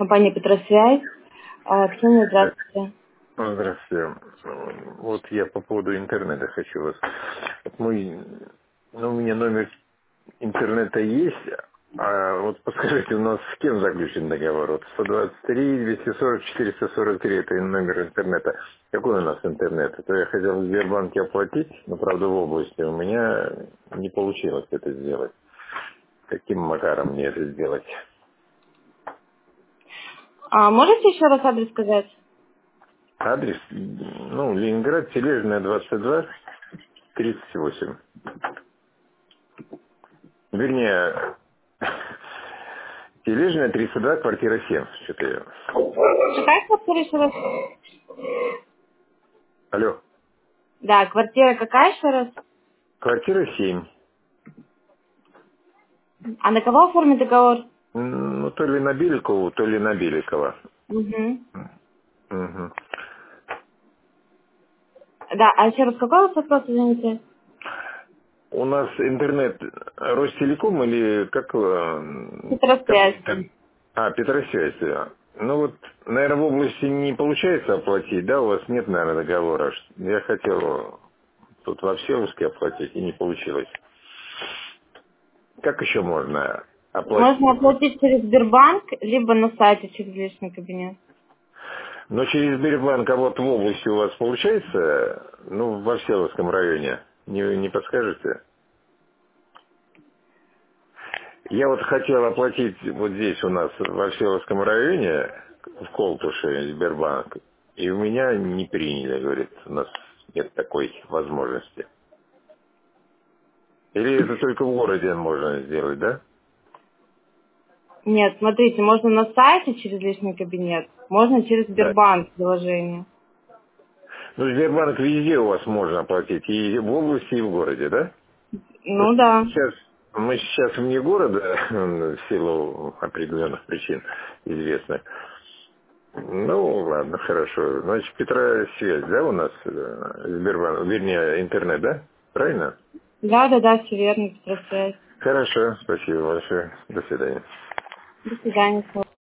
Компания «Петросвязь». Ксения, здравствуйте. Здравствуйте. Вот я по поводу интернета хочу вас. Вот у меня номер интернета есть, а вот подскажите, у нас с кем заключен договор? Вот 123, 240, 443 это номер интернета. Какой у нас интернет? Это я хотел в Сбербанке оплатить, но правда в области у меня не получилось это сделать. Каким макаром мне это сделать? Можете еще раз адрес сказать? Адрес, Ленинград, Тележная, 22, 38. Вернее, Тележная, 32, квартира 7. Что-то я... Какая квартира еще раз? Алло. Да, квартира какая еще раз? Квартира 7. А на кого оформить договор? Ну, то ли на Беликову, то ли на Беликова. Угу. Мгм. Да, а еще раз, какой у вас вопрос, извините? У нас интернет Ростелеком или как... Петросвязь. Петросвязь. Да. Ну вот, наверное, в области не получается оплатить, да? У вас нет, наверное, договора. Я хотел тут во Всеволожске оплатить, и не получилось. Как еще можно оплатить? Можно оплатить через Сбербанк, либо на сайте через личный кабинет. Но через Сбербанк, а вот в области у вас получается, во Всеволожском районе, не подскажете? Я вот хотел оплатить вот здесь у нас, во Всеволожском районе, в Колтуше, Сбербанк, и у меня не приняли, говорит, у нас нет такой возможности. Или это только в городе можно сделать, да? Нет, смотрите, можно на сайте через личный кабинет, можно через Да. Сбербанк приложение. Сбербанк везде у вас можно оплатить, и в области, и в городе, да? Ну Просто да. мы сейчас вне города, в силу определенных причин известных. Ну, ладно, хорошо. Значит, Петросвязь, да, у нас Сбербанк, вернее, интернет, да? Правильно? Да, все верно, Петросвязь. Хорошо, спасибо большое. До свидания. До свидания.